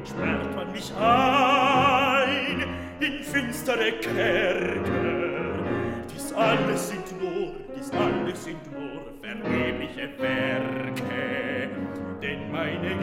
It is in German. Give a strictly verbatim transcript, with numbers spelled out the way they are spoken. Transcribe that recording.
sperrt man mich ein in finstere Kerker. Dies alles sind nur, dies alles sind nur vergebliche Werke, denn meine